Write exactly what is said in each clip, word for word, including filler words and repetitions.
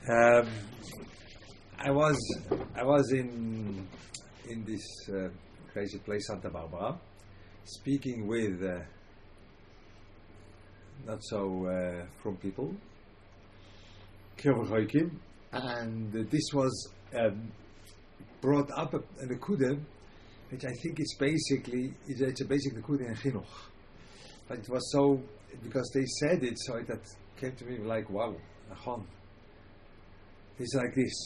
Um, I was I was in in this uh, crazy place, Santa Barbara, speaking with uh, not so uh, from people, and uh, this was um, brought up in the Kude, which I think is basically it's, it's a basic Kude in Chinuch, but it was so because they said it, so it that came to me like wow, Nachon. It's like this.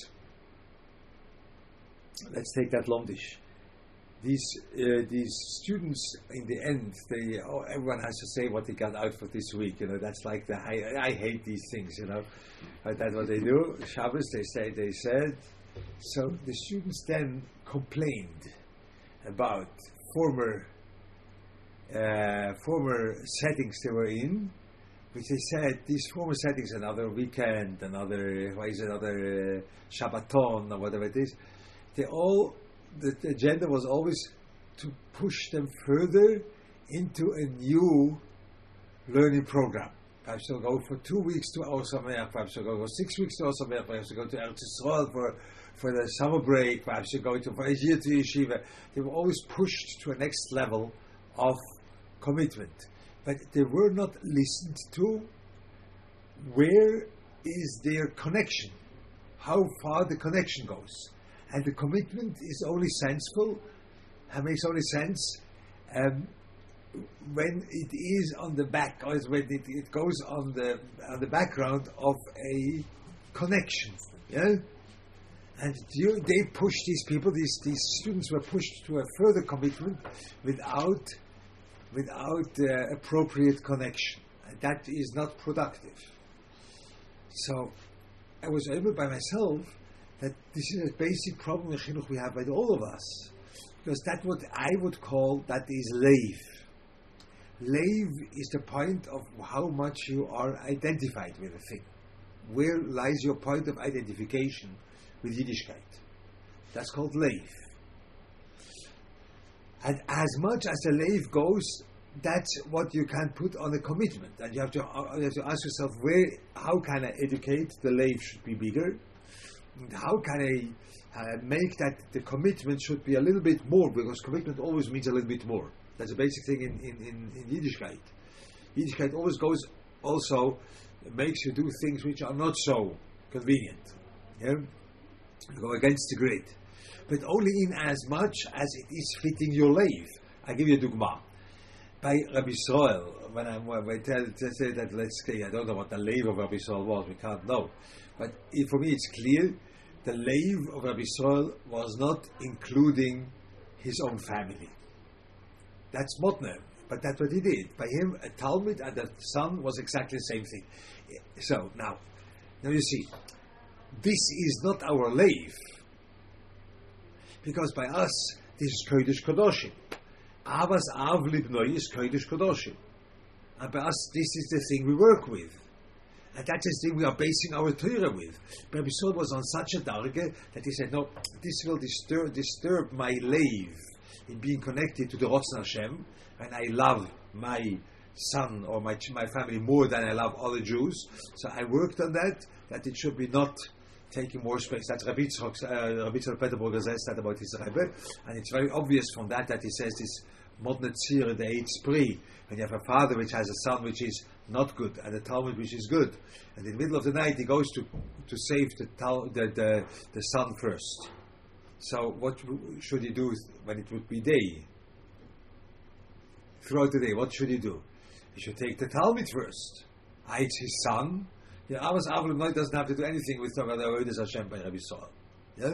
Let's take that Lomdish. These uh, these students, in the end, they oh, everyone has to say what they got out for this week. You know, that's like the I, I hate these things. You know, but that's what they do. Shabbos, they say they said. So the students then complained about former uh, former settings they were in. Which they said these former settings, another weekend, another what is it, another uh, Shabbaton or whatever it is. They all the, the agenda was always to push them further into a new learning program. Perhaps they'll go for two weeks to Or Sameach, perhaps they'll go for six weeks to Or Sameach, perhaps they'll go to Eretz Yisrael for for the summer break, perhaps they'll go to for a year to yeshiva. They were always pushed to a next level of commitment. But they were not listened to. Where is their connection? How far the connection goes? And the commitment is only senseful, and makes only sense um, when it is on the back, or when it, it goes on the on the background of a connection. Yeah, and you, they push these people. These these students were pushed to a further commitment without. without uh, appropriate connection. And that is not productive. So I was able by myself that this is a basic problem in Chinuch we have with all of us. Because that's what I would call, that is leiv. Leiv is the point of how much you are identified with a thing. Where lies your point of identification with Yiddishkeit? That's called leiv. And as much as the leiv goes, that's what you can put on a commitment. And you have to, uh, you have to ask yourself, where, how can I educate the leiv should be bigger? And how can I uh, make that the commitment should be a little bit more? Because commitment always means a little bit more. That's a basic thing in, in, in, in Yiddishkeit. Yiddishkeit always goes, also makes you do things which are not so convenient. Yeah? You go against the grid. But only in as much as it is fitting your leiv. I give you a dugma. By Rabbi Yisrael, when I when I tell say that, let's say, I don't know what the leiv of Rabbi Yisrael was, we can't know. But it, for me it's clear, the leiv of Rabbi Yisrael was not including his own family. That's Motner, but that's what he did. By him, a Talmud and a son was exactly the same thing. So, now, now you see, this is not our leiv. Because by us, this is Kodesh Kodoshim. Avas Av Libnoi is Kodesh Kodoshim. And by us, this is the thing we work with. And that is the thing we are basing our Torah with. But Rabbi Yisrael was on such a darge that he said, no, this will disturb, disturb my leiv in being connected to the Rotzon Hashem, and I love my son or my, my family more than I love other Jews. So I worked on that, that it should be not taking more space. That's Rabbi Yitzchak, uh, Rabbi Yitzchak Peterburger says that about his Rebbe, and it's very obvious from that that he says this Modne Tzir, the eighth spree, when you have a father which has a son which is not good and a Talmud which is good, and in the middle of the night he goes to to save the tal- the, the the son first. So what w- should he do when it would be day? Throughout the day, what should he do? He should take the Talmud first. Ah, it's his son. Yeah, Avos Avlim Noi doesn't have to do anything with Torah Avodas Hashem by Rabbi Yisrael. Yeah?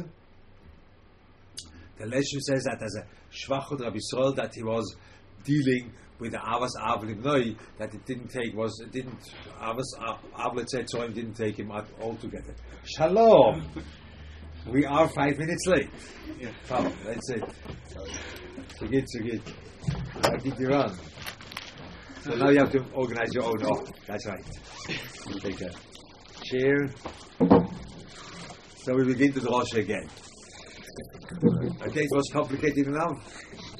The Leshem says that as a Shvachot Rabbi Yisrael, that he was dealing with the Avos Avlim Noi, that it didn't take, was, it didn't, Avos Avlim Tzitzorim didn't take him out altogether. Shalom! We are five minutes late. Yeah. Come, that's it. So good, so good. I'll keep you on. So now you have to organize your own off. That's right. You take a chair. So we begin to the Rosh again. Okay, it was complicated enough.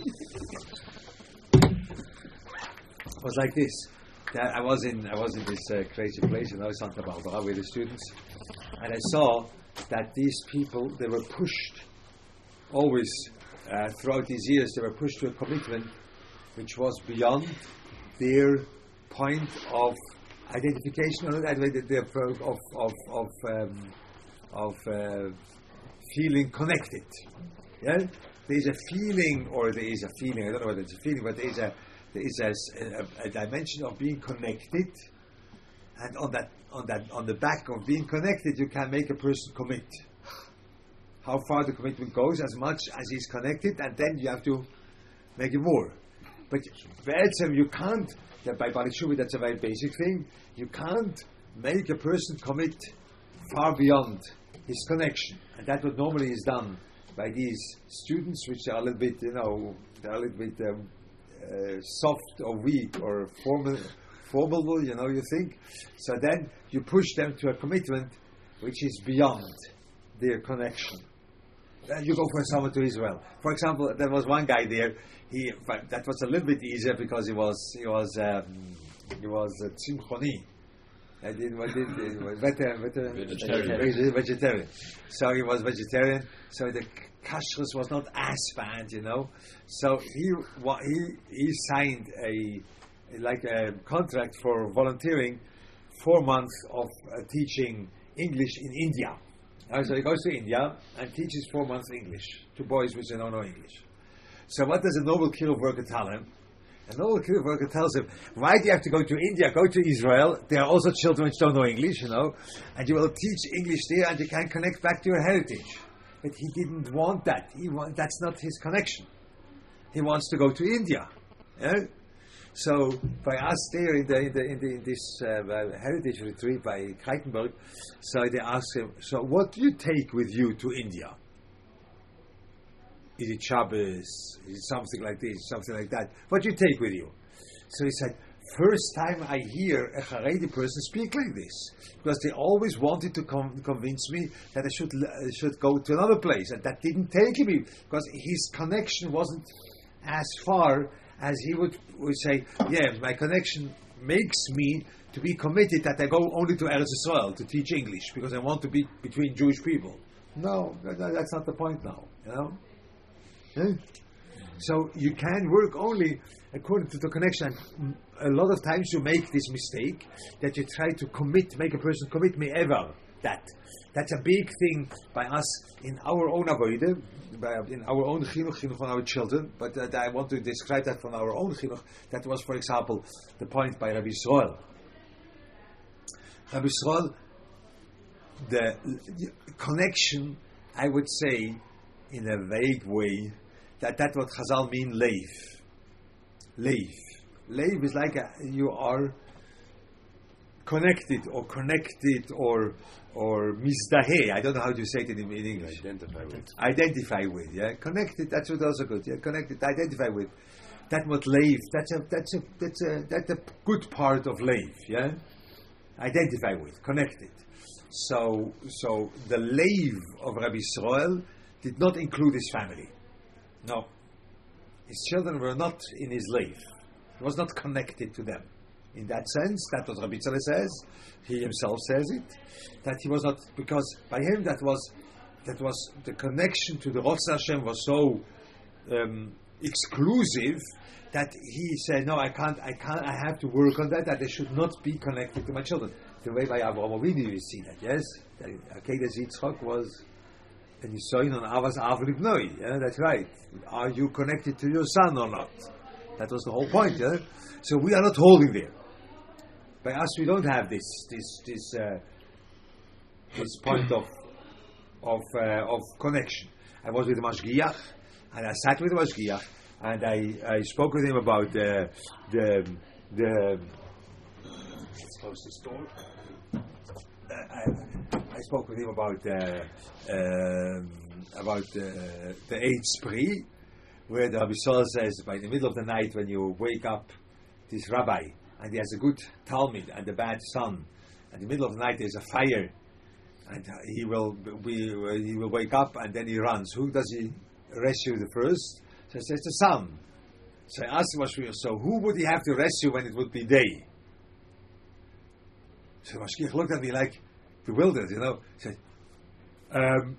It was like this. I was in I was in this uh, crazy place in Santa Barbara with the students, And I saw that these people, they were pushed, always, uh, throughout these years, they were pushed to a commitment which was beyond their point of identification, or that way, their of of of um, of uh, feeling connected. Yeah, there is a feeling, or there is a feeling. I don't know whether it's a feeling, but there is a there is a, a, a dimension of being connected, and on that on that on the back of being connected, you can make a person commit. How far the commitment goes, as much as he's connected, and then you have to make it more. But you can't. By Barishuvi, that's a very basic thing. You can't make a person commit far beyond his connection, and that's what normally is done by these students, which are a little bit, you know, they're a little bit um, uh, soft or weak or formal, formal, you know. You think so. Then you push them to a commitment which is beyond their connection. Then you go for someone to Israel. For example, there was one guy there. He that was a little bit easier because he was he was um, he was a tzimchoni. I did what did vegetarian. vegetarian. Vegetarian. So he was vegetarian. So the kashrus was not as bad, you know. So he he he signed a like a contract for volunteering four months of uh, teaching English in India. Uh, so he goes to India and teaches four months English to boys which don't know English. So what does a noble kiruv worker tell him? A noble kiruv worker tells him, why do you have to go to India? Go to Israel. There are also children which don't know English, you know, and you will teach English there and you can connect back to your heritage. But he didn't want that. He want, that's not his connection. He wants to go to India. Yeah? So by us there in, the, in, the, in, the, in this uh, heritage retreat by Kreitenberg, so they asked him, so what do you take with you to India? Is it Shabbos? Is it something like this? Something like that? What do you take with you? So he said, first time I hear a Haredi person speak like this, because they always wanted to com- convince me that I should uh, should go to another place, and that didn't take me because his connection wasn't as far as he would would say. Yeah, my connection makes me to be committed that I go only to Eretz Yisrael to teach English because I want to be between Jewish people. No, that, that's not the point now. You know. Yeah. So you can work only according to the connection. A lot of times you make this mistake that you try to commit, make a person commit me ever. That that's a big thing by us in our own avodah, in our own chinuch, chinuch on our children. But uh, I want to describe that from our own chinuch. That was, for example, the point by Rabbi Yisrael. Rabbi Yisrael, the, the connection, I would say, in a vague way, that that's what Chazal mean leif. Leif. Leif is like a, you are connected or connected or or mizdaheh. I don't know how to say it in, in English. Identify with. Identify with, yeah. Connected, that's what also good. Yeah, connected, identify with. That's what leif. That's a that's a that's a that's a good part of leif, yeah. Identify with, connected. So so the leif of Rabbi Yisrael did not include his family. No. His children were not in his life. He was not connected to them. In that sense, that was Rabbi Tzadok says, he himself says it, that he was not, because by him that was, that was the connection to the Rotz Hashem was so um, exclusive that he said, no, I can't, I can't, I have to work on that, that I should not be connected to my children. The way by Avraham Avinu you see that, yes? Akedah Yitzchak was and you saw in on Avas Avli Bnoi, yeah, that's right. Are you connected to your son or not? That was the whole point, yeah? So we are not holding there. By us, we don't have this this this uh, this point of of uh, of connection. I was with the Mashgiach, and I sat with the Mashgiach, and I, I spoke with him about the the the. Let's close this door. Uh, I, I spoke with him about uh, um, about uh, the eighth spree, where the Rabbi Sol says, by the middle of the night when you wake up, this rabbi, and he has a good talmid and a bad son, and in the middle of the night there's a fire, and he will be, he will wake up and then he runs. Who does he rescue the first? So he says the son. So I asked him, so who would he have to rescue when it would be day? So Mashgiach looked at me like, bewildered, you know. He said, um,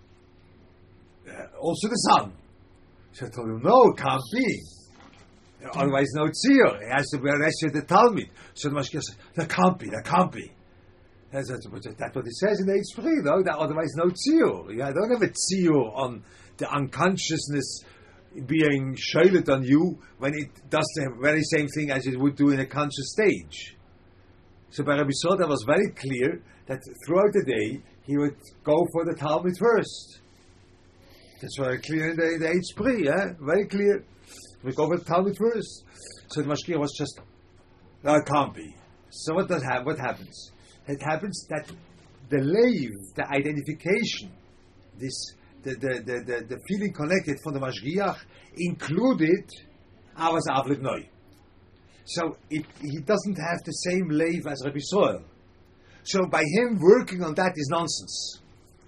uh, also the sun. So I told him, no, it can't be. Otherwise, no tziyur. It has to be arrested the Talmud. So the Mashgiach said, that can't be, that can't be. That's, that's what it says in the Eitz Pri, though, that otherwise no tziyur. You don't have a tziyur on the unconsciousness being shaylet on you when it does the very same thing as it would do in a conscious stage. So by Rabbi Soda was very clear that throughout the day he would go for the Talmud first. That's very clear in the, the Eitz Pri, eh? Very clear. We go for the Talmud first. So the Mashgiach was just, no, it can't be. So what does ha- what happens? It happens that the leiv, the identification, this the the, the, the, the feeling connected from the Mashgiach included Avas Av Libnoi. So it, he doesn't have the same leiv as Rabbi Soel. So by him working on that is nonsense.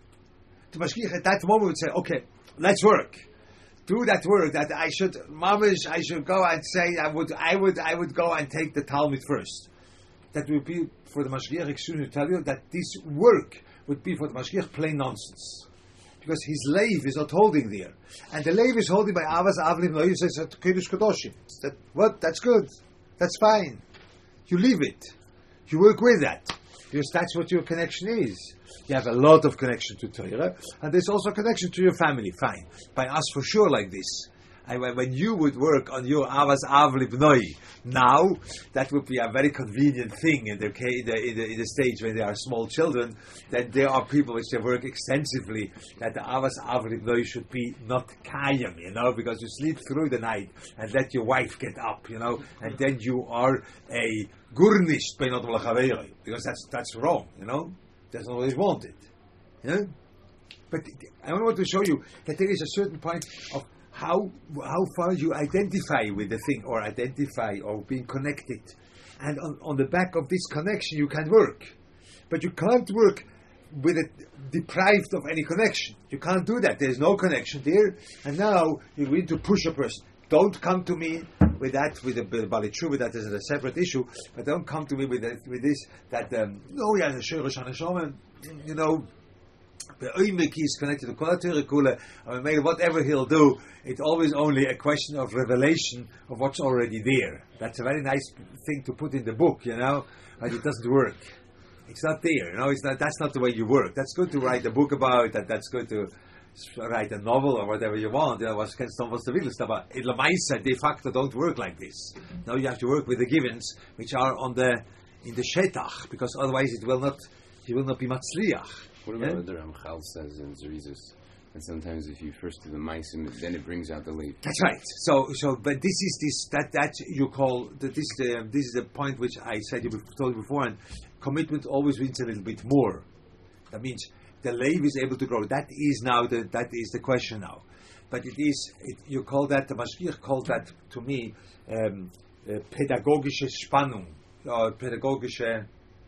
The Mashgiach at that moment would say, okay, let's work. Do that work that I should, mamish, I should go and say, I would, I would, I would go and take the Talmud first. That would be for the Mashgiach. Excuse me to tell you that this work would be for the Mashgiach plain nonsense, because his leiv is not holding there, and the leiv is holding by Avas Avlim Noy. Says at Kodesh Kodoshim. That what? That's good. That's fine. You leave it. You work with that, because that's what your connection is. You have a lot of connection to Torah, and there's also a connection to your family. Fine. By us for sure like this. And when you would work on your Avas Av Libnoi, now, that would be a very convenient thing in the, in, the, in, the, in the stage when they are small children, that there are people which they work extensively, that the Avas Av Libnoi should be not kayam, you know, because you sleep through the night and let your wife get up, you know, and then you are a gurnisht, because that's, that's wrong, you know. That's not what is wanted. Yeah? But I want to show you that there is a certain point of how how far you identify with the thing, or identify or being connected. And on, on the back of this connection you can work. But you can't work with it deprived of any connection. You can't do that. There's no connection there. And now you need to push a person. Don't come to me with that, with the Bali Tshuva, that is a separate issue, but don't come to me with that, with this, that, um, oh yeah, the Sheirish HaNeshama, you know, the Oimek is connected to Kol HaTorah, I mean, whatever he'll do, it's always only a question of revelation of what's already there. That's a very nice thing to put in the book, you know, but it doesn't work. It's not there, you know, it's not, that's not the way you work. That's good to write a book about, that, that's good to write a novel or whatever you want, you know, was kannst du was du willst, aber in La Maisa de facto don't work like this. Now you have to work with the givens which are on the in the shetach, because otherwise it will not you will not be matzliach. What about what the Ramchal says in Zerizus? And sometimes if you first do the maisim, then it brings out the leaf. That's right. So, so, but this is this that that you call the, this the this is the point which I said you told you before. And commitment always wins a little bit more. That means the leiv is able to grow. That is now the that is the question now. But it is it, you call that the Mashgiach called that to me um, uh, pedagogische Spannung or pedagogische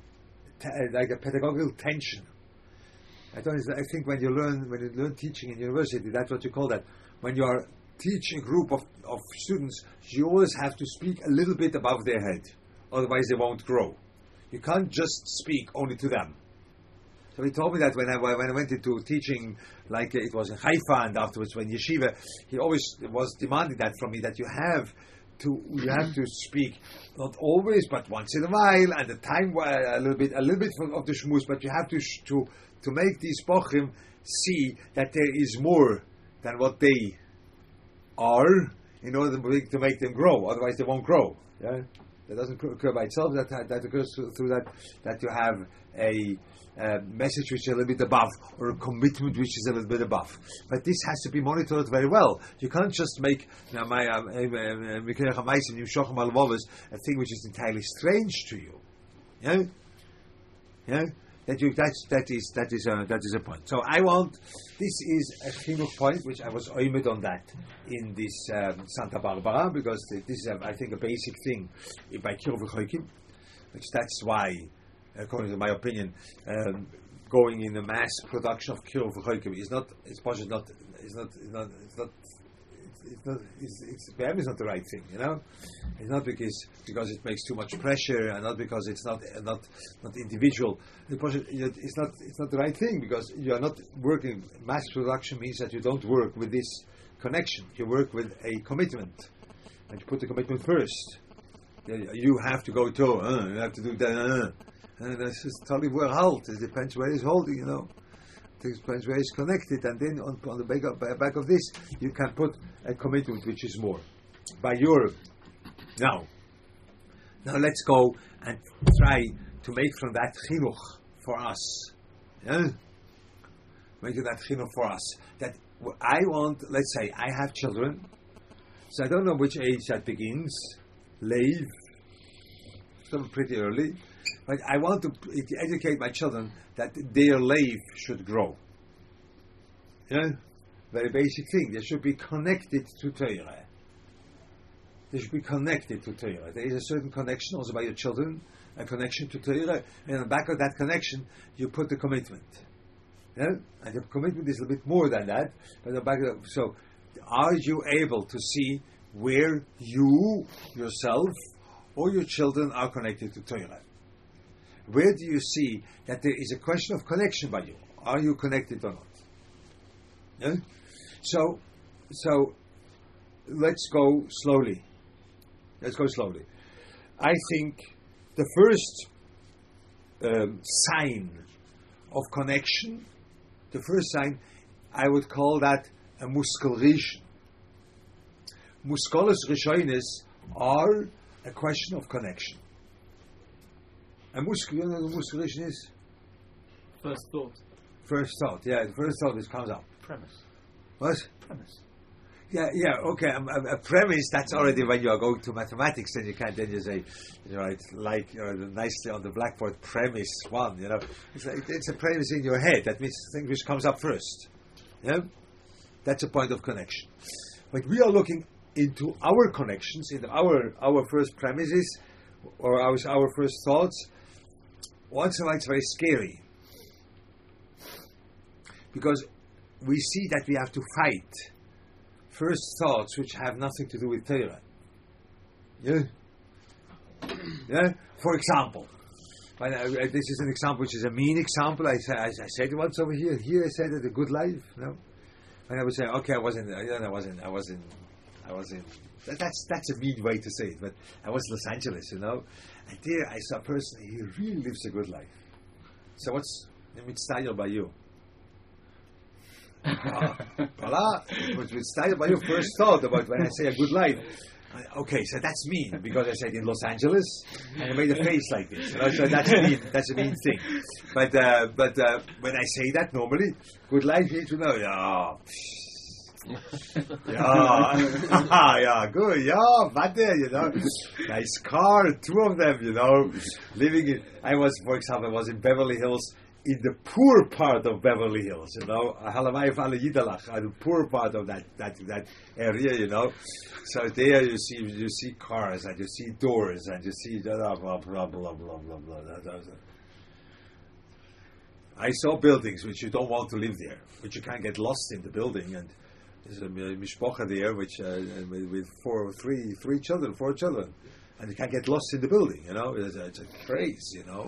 te, like a pedagogical tension. I don't. I think when you learn when you learn teaching in university, that's what you call that. When you are teaching a group of, of students, you always have to speak a little bit above their head, otherwise they won't grow. You can't just speak only to them. So he told me that when I when I went into teaching, like it was in Haifa and afterwards when yeshiva, he always was demanding that from me, that you have to you have to speak not always but once in a while, and the time a little bit a little bit of the shmuz, but you have to to to make these bochim see that there is more than what they are, in order to make them grow. Otherwise, they won't grow. Yeah, that doesn't occur by itself. That that occurs through that that you have a Uh, message which is a little bit above, or a commitment which is a little bit above. But this has to be monitored very well. You can't just make now my a thing which is entirely strange to you. Yeah, yeah. That you that's that is that is a that is a point. So I want this is a chinuch point which I was oimed on that in this um, Santa Barbara, because this is a, I think a basic thing by Kiruv Chokim, which that's why, according to my opinion, um, going in the mass production of Kiruv Chokim is not it's not it's not it's not it's not it's not, it's, it's, perhaps it's not the right thing, you know. It's not because because it makes too much pressure, and not because it's not uh, not not individual. The project, you know, it's not it's not the right thing because you are not working. Mass production means that you don't work with this connection. You work with a commitment, and you put the commitment first. You you have to go to. Uh, you have to do that. Uh, and this is totally where halt. It depends where it's holding, you know. It depends where it's connected, and then on, on the back of, back of this, you can put a commitment which is more by your. Now, now let's go and try to make from that chinuch for us. Yeah? Make that chinuch for us. That I want. Let's say I have children, so I don't know which age that begins. Leave, still pretty early. But I want to educate my children that their life should grow. You know, very basic thing. They should be connected to Torah. They should be connected to Torah. There is a certain connection also by your children, a connection to Torah, and on the back of that connection, you put the commitment. You know? And the commitment is a bit more than that. But the back of, so, are you able to see where you yourself or your children are connected to Torah? Where do you see that there is a question of connection by you? Are you connected or not? Yeah? So, so let's go slowly. Let's go slowly. I think the first um, sign of connection, the first sign, I would call that a muskel rishon. Muskeles rishonis are a question of connection. A muskel, you know what a muskel rishon is? First thought. First thought, yeah, the first thought which comes up. Premise. What? Premise. Yeah, yeah, okay. A, a, a premise, that's already when you are going to mathematics, then you can't then you say, you know, it's like you know, nicely on the blackboard, premise one, you know. It's like, it's a premise in your head. That means the thing which comes up first. Yeah? That's a point of connection. But we are looking into our connections, in our our first premises, or our, our first thoughts. Once in a while it's very scary. Because we see that we have to fight first thoughts which have nothing to do with Torah. Yeah? Yeah? For example, when I, this is an example which is a mean example. I, I, I said it once over here. Here I said it, a good life. No? And I would say, okay, I wasn't, I don't know, I wasn't, I wasn't, I wasn't, that, that's, that's a mean way to say it, but I was in Los Angeles, you know, and there I saw a person, he really lives a good life. So what's, let me style by you. uh, voila, but with style by your first thought about when I say a good life. I, okay, so that's mean, because I said in Los Angeles, and I made a face like this, you know, so that's mean, that's a mean thing. But, uh, but uh, when I say that normally, good life, you need to know, yeah, yeah, yeah, good, yeah, but there, you know, nice car, two of them, you know, living in, I was, for example, I was in Beverly Hills, in the poor part of Beverly Hills, you know, the poor part of that, that, that area, you know, so there you see, you see cars, and you see doors, and you see blah, blah, blah, blah, blah, blah, blah. I saw buildings which you don't want to live there, which you can't get lost in the building, and there's a mishpocha there, which uh, with four, three, three children, four children, and you can't get lost in the building. You know, it's a, it's a craze. You know,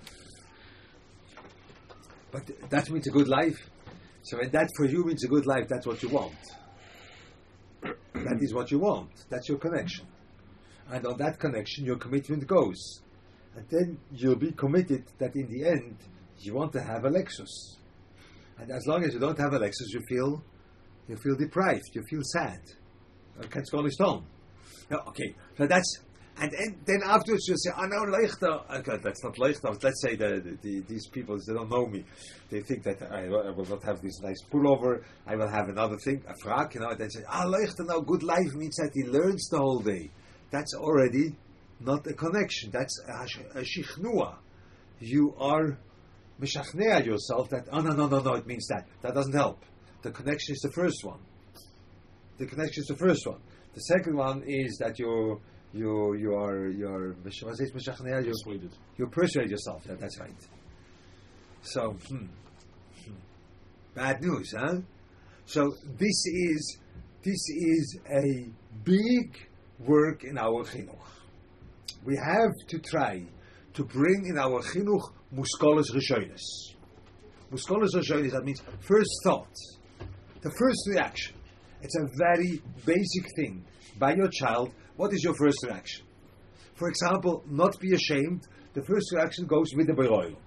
but that means a good life. So when that for you means a good life, that's what you want. That is what you want. That's your connection, and on that connection, your commitment goes, and then you'll be committed that in the end you want to have a Lexus, and as long as you don't have a Lexus, you feel. You feel deprived. You feel sad. Kannst gar nicht tun. Okay, so that's and, and then afterwards you say, "Oh no, leichter." Okay, that's not leichter. Let's say the, the, the these people they don't know me. They think that I, I will not have this nice pullover. I will have another thing, a frak. You know, and they say, "Ah, leichter." Now, good life means that he learns the whole day. That's already not a connection. That's a, a shichnua. You are mishachnea yourself that. Oh no, no, no, no. It means that. That doesn't help. The connection is the first one. The connection is the first one. The second one is that you you you are you are you persuaded. You persuade yourself. Yeah, that's right. So hmm. Hmm. Bad news, huh? So this is this is a big work in our chinuch. We have to try to bring in our chinuch muskolas rishonis. Muskolas rishonis, that means first thought, the first reaction. It's a very basic thing. By your child, what is your first reaction? For example, not be ashamed. The first reaction goes with the beroil.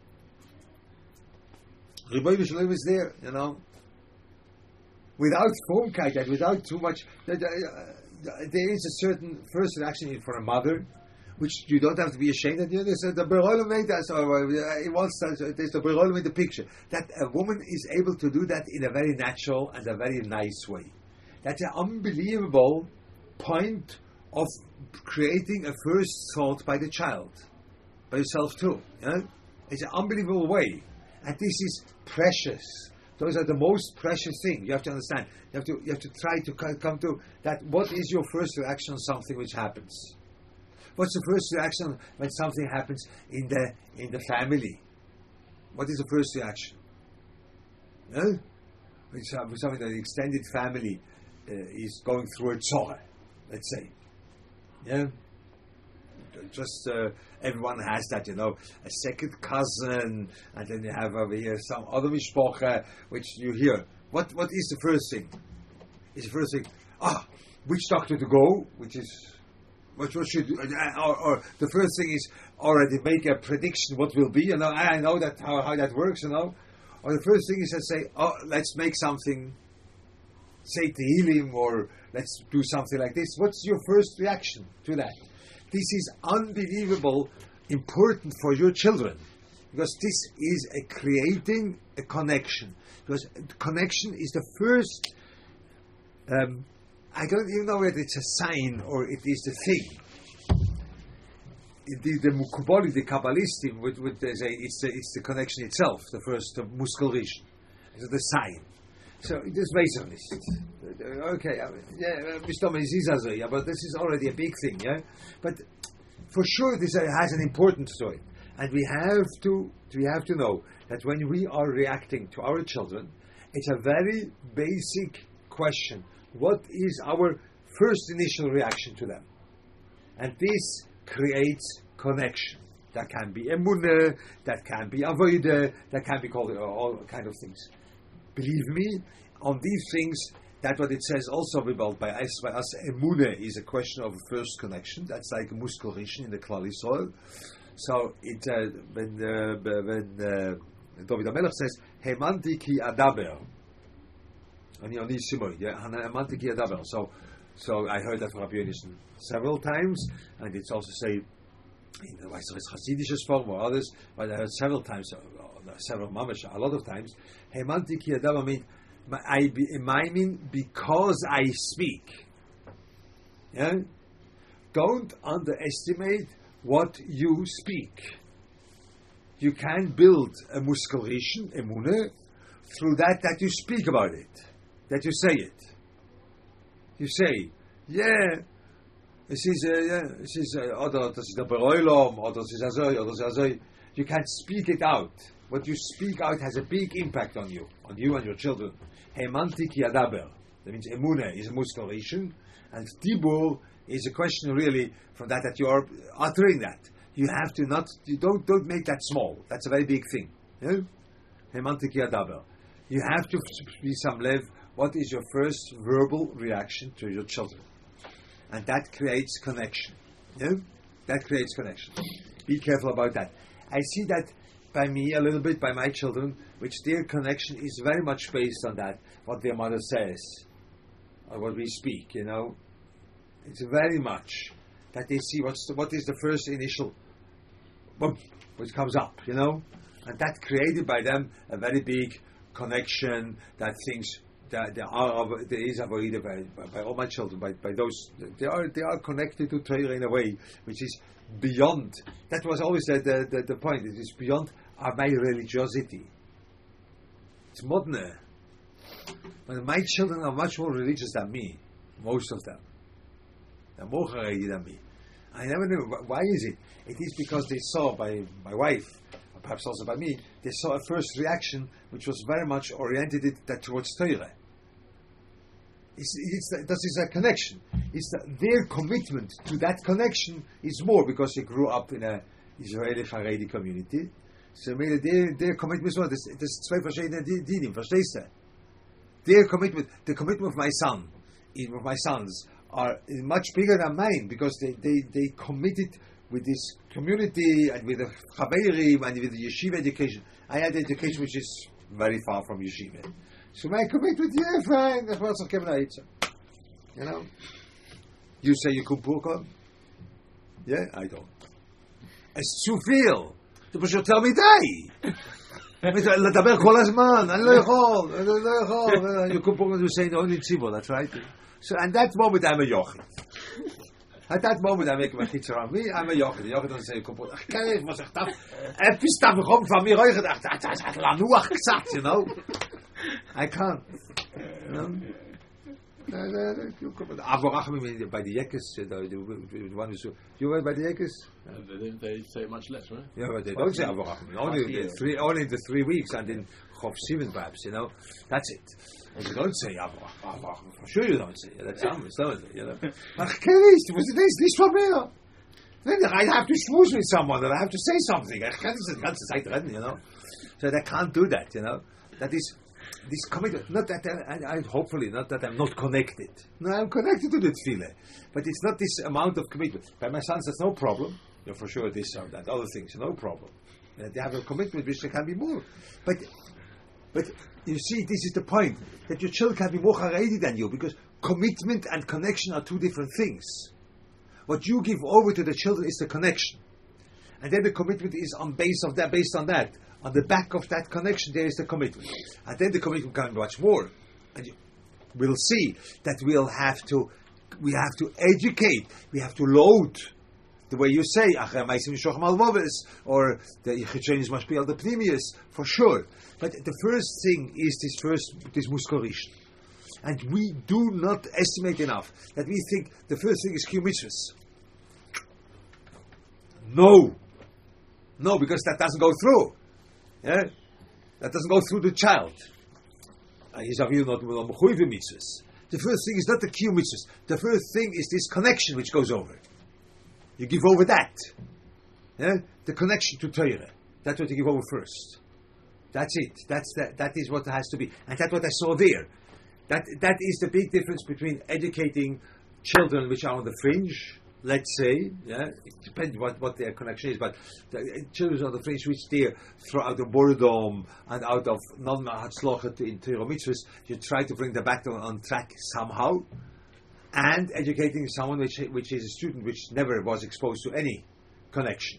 Rebbeinu Shalom is there, you know. Without formkeit, without too much, there is a certain first reaction for a mother, which you don't have to be ashamed of. You know, there's the beroil made that, so it wants that, there's the beroil in the picture. That a woman is able to do that in a very natural and a very nice way. That's an unbelievable point of creating a first thought by the child, by yourself too. You know? It's an unbelievable way. And this is precious. Those are the most precious things. You have to understand. You have to you have to try to come to that. What is your first reaction on something which happens? What's the first reaction when something happens in the in the family? What is the first reaction? Huh? When something that the extended family uh, is going through a tzor, let's say. Yeah. Just uh, everyone has that, you know, a second cousin, and then you have over here some other mishpocha, which you hear. What what is the first thing? Is the first thing, ah, which doctor to go? Which is what what should uh, or, or the first thing is already make a prediction what will be. You know, I know that how, how that works. You know, or the first thing is to say, oh, let's make something, say Tehillim, or let's do something like this. What's your first reaction to that? This is unbelievable important for your children, because this is a creating a connection. Because connection is the first. Um, I don't even know whether it's a sign or it is the thing. The the Mukubali, the Kabbalistim, would would say it's the it's the connection itself, the first the muskel rishon, it's the sign. So this Weisserlist. Okay, yeah, Mister Mezizazah, yeah, but this is already a big thing, yeah. But for sure, this has an importance to it, and we have to we have to know that when we are reacting to our children, it's a very basic question: what is our first initial reaction to them? And this creates connection. That can be emunah, that can be avodah, that can be called all kind of things. Believe me, on these things, that's what it says also about by us. By us, emunah is a question of first connection. That's like a muskel rishon in the Klal Yisrael. So it uh, when uh, when uh, David HaMelech says Hemanti ki adaber, ani ani simoy, yeah, Hemanti ki adaber. So so I heard that from Rabbi Yonason several times, and it's also say in the Hasidisches form or others, but I heard several times. Uh, several mamash, a lot of times, Hemanti ki adaber means I be, I mean because I speak. Yeah? Don't underestimate what you speak. You can build a muskel rishon, emunah, through that that you speak about it, that you say it. You say, yeah, this is, uh, yeah, this is, uh, oder das ist der Beroilom, oder das ist azoi, oder das ist azoi. You can speak it out. What you speak out has a big impact on you, on you and your children. Hemanti ki adaber. That means emunah is a muskel rishon, and dibur is a question really from that that you are uttering that. You have to not, you don't don't make that small. That's a very big thing. Hemanti ki adaber. You have to be some lev. What is your first verbal reaction to your children? And that creates connection. Yeah? That creates connection. Be careful about that. I see that by me a little bit, by my children, which their connection is very much based on that, what their mother says, or what we speak, you know. It's very much that they see what's the, what is the first initial, boom, which comes up, you know. And that created by them a very big connection, that things, that there, are, there is avoided by, by, by all my children, by, by those, they are they are connected to Torah in a way which is beyond. That was always the, the, the, the point. It is beyond our, my religiosity. It's modern. But my children are much more religious than me. Most of them. They're more Haredi than me. I never knew. Why is it? It is because they saw by my wife, or perhaps also by me, they saw a first reaction which was very much oriented that towards Torah. It's, it's that is a connection. It's that their commitment to that connection is more because they grew up in a Israeli Haredi community. So maybe their their commitment is more. Das das zwei verschiedene Dinim. Verstehst du? Their commitment, the commitment of my son, of my sons, are much bigger than mine because they they they committed with this community and with the Chaverim and with the yeshiva education. I had education which is very far from yeshiva. So my commitment, yeah, fine. You know, you say you could book on, yeah, I don't. It's too viel. You should tell me die. לדבר כל הזמן, אני לא יכול, אני לא יכול. You could book on to say only tzibur, that's right. So at that moment I'm a yochid. At that moment I make my kids around me, I'm a yochid. The yochid doesn't say you could book. Ach, kijk, was ik dacht. Etwas da bekommen von mir euch gedacht. Das hat lanuach gesagt, you know. I can't. You know? Avorachim by the Yekes, the one who's you were by the Yekes? Uh, they, they say much less, right? Yeah, but they don't say Avorachim. Only the three, only the three weeks, and in Chof Sivan perhaps. You know, that's it. And you don't say Avorachim. For sure, you don't say. That's Amos, don't you? You know. Ach, Christ, was it this? This from me. Then I have to schmooze with someone, and I have to say something. I can't say ganze Zeit reden, you know. So they can't do that, you know. That is. This commitment, not that I, I, hopefully not that I'm not connected. No, I'm connected to the tefillah, but it's not this amount of commitment. By my sons, that's no problem. You know, for sure, this or that, other things, no problem. Uh, they have a commitment which there can be more. But, but you see, this is the point that your children can be more haredi than you because commitment and connection are two different things. What you give over to the children is the connection, and then the commitment is on base of that, based on that. On the back of that connection, there is the commitment. And then the commitment can be much more. And you, we'll see that we'll have to, we have to educate, we have to load. The way you say, or the Yichitchenis must be al the Pnimius, for sure. But the first thing is this first, this Muskorish. And we do not estimate enough that we think the first thing is Kiyum Mitzvahs. No. No, because that doesn't go through. Yeah? That doesn't go through the child. The first thing is not the kiyum mitzvahs. The first thing is this connection which goes over. You give over that. Yeah? The connection to Torah. That's what you give over first. That's it. That's the, that is what has to be. And that's what I saw there. That that is the big difference between educating children which are on the fringe, let's say, yeah, it depends what, what their connection is, but the children on the fringe which they throw out of boredom and out of non-hatzlochet in Torah mitzvahs, you try to bring them back on, on track somehow, and educating someone which which is a student which never was exposed to any connection.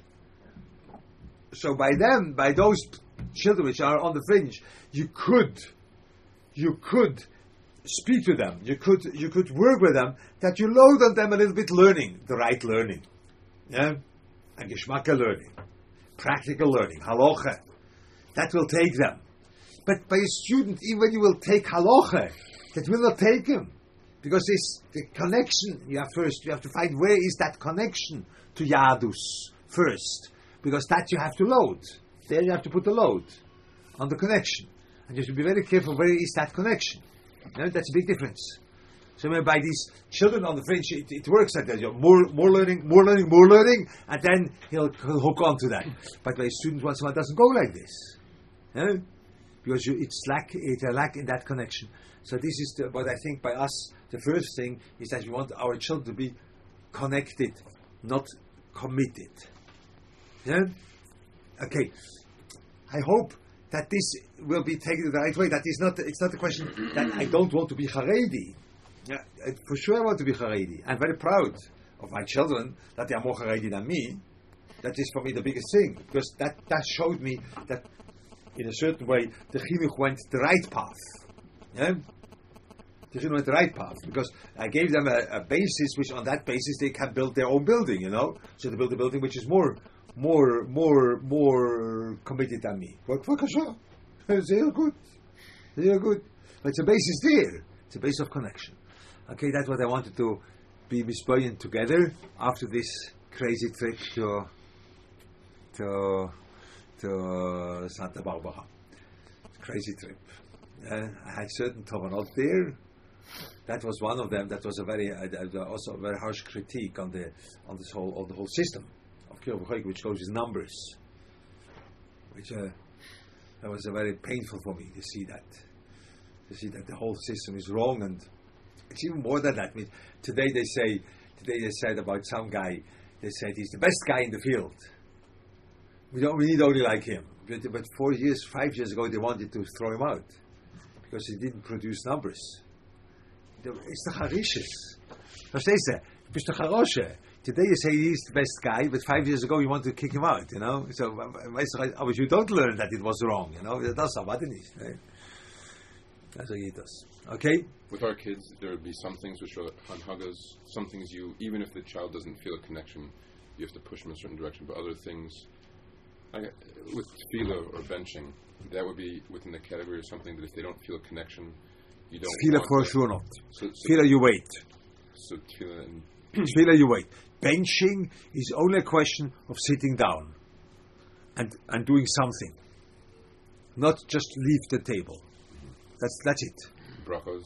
So by them, by those children which are on the fringe, you could, you could speak to them, you could you could work with them, that you load on them a little bit learning, the right learning, yeah, and geschmacka learning, practical learning, halacha, that will take them. But by a student, even when you will take halacha, that will not take him, because it's the connection. You have first, you have to find where is that connection to Yadus first, because that you have to load. There you have to put the load on the connection, and you should be very careful where is that connection. You know, that's a big difference. So by these children on the fringe, it, it works like that. You know, more, more learning, more learning, more learning, and then he'll, he'll hook on to that. But by a student, once in a while, doesn't go like this, you know? Because you, it's lack, it's a lack in that connection. So this is the, what I think by us. The first thing is that we want our children to be connected, not committed. Yeah. Okay. I hope that this will be taken the right way. That is not. It's not a question that I don't want to be Haredi. Yeah, for sure I want to be Haredi. I'm very proud of my children that they are more Haredi than me. That is for me the biggest thing, because that, that showed me that in a certain way the chinuch went the right path. Yeah, the chinuch went the right path because I gave them a, a basis, which on that basis they can build their own building. You know, so they build a building which is more. More, more, more committed than me. But for kasha, they are good. They are good. But it's a basis there. It's a base of connection. Okay, that's what I wanted to be mispoyen together after this crazy trip to to to Santa Barbara. Crazy trip. Uh, I had certain tovanot there. That was one of them. That was a very uh, uh, also a very harsh critique on the on this whole on the whole system of Kiruv V'Choik, which goes in numbers. Which uh, that was a very painful for me to see that to see that the whole system is wrong, and it's even more than that. I mean, today they say today they said about some guy. They said he's the best guy in the field. We don't we need only like him. But, but four years, five years ago, they wanted to throw him out because he didn't produce numbers. It's the Harishes. Verstehst du? Bist du Haroshe? Today you say he's the best guy, but five years ago you want to kick him out, you know? So, but you don't learn that it was wrong, you know? That's what it is. That's what it does. Okay? With our kids, there would be some things which are hanhagas, some things you, even if the child doesn't feel a connection, you have to push them in a certain direction, but other things, like with tefillah or benching, that would be within the category of something that if they don't feel a connection, you don't Tefillah for that. sure not. So, so Tefillah you wait. So tefillah and Tefillah you wait. Benching is only a question of sitting down and and doing something, not just leave the table. That's that's it. brachos.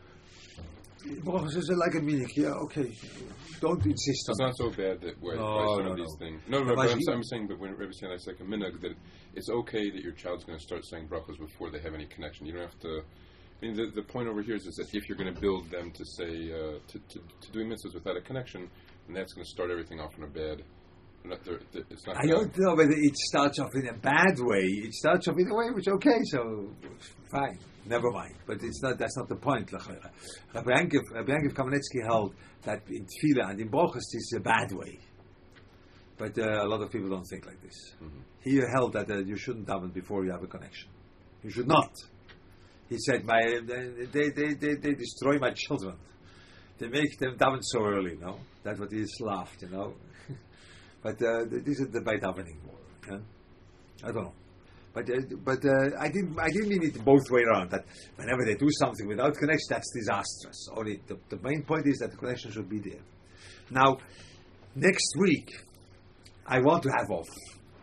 Brachos is like a meaning. Yeah, okay. Don't insist So it's on not so bad that where, No, where some no, of these no. things. No, no, But but I'm, he- I'm saying, but when Rebbe saying I say a minhag, that it's okay that your child's going to start saying brachos before they have any connection. You don't have to. I mean, the, the point over here is, is that if you're going to build them to say uh, to, to to doing mitzvahs without a connection, then that's going to start everything off in a bad. Not, they're- they're- it's not. I don't know whether it starts off in a bad way. It starts off in a way which okay, so fine, never mind. But it's not. That's not the point. Rabbi Yankiv, Rabbi Yankiv Kamenetsky held that in Tefillah and in Brachos this is a bad way. But uh, a lot of people don't think like this. Mhm. He held that uh, you shouldn't daven before you have a connection. You should not. He said, "My they they they, they destroy my children. They make them daven so early." You know, that's what he laughed. You know. But uh, this is the by davening more. Yeah? I don't know. But uh, but uh, I didn't I didn't mean it both way around. That whenever they do something without connection, that's disastrous. Only the, the main point is that the connection should be there. Now, next week, I want to have off.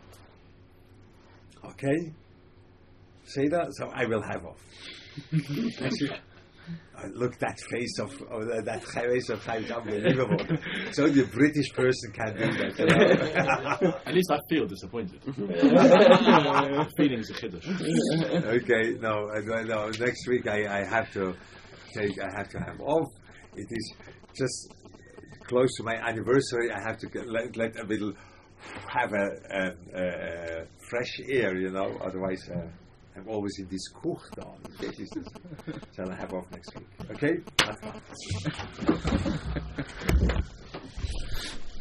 Okay, say that. So I will have off. Next week. Uh, look, that face of oh, that that face of Chaim is unbelievable. So the British person can do that. You know? At least I feel disappointed. Feelings of chiddush. Okay, no, uh, no, no. Next week I, I have to take. I have to have off. It is just close to my anniversary. I have to get, let, let a little have a, a, a fresh air, you know. Otherwise, uh, I'm always in this kuch down. So I'll have off next week. Okay. That's fine.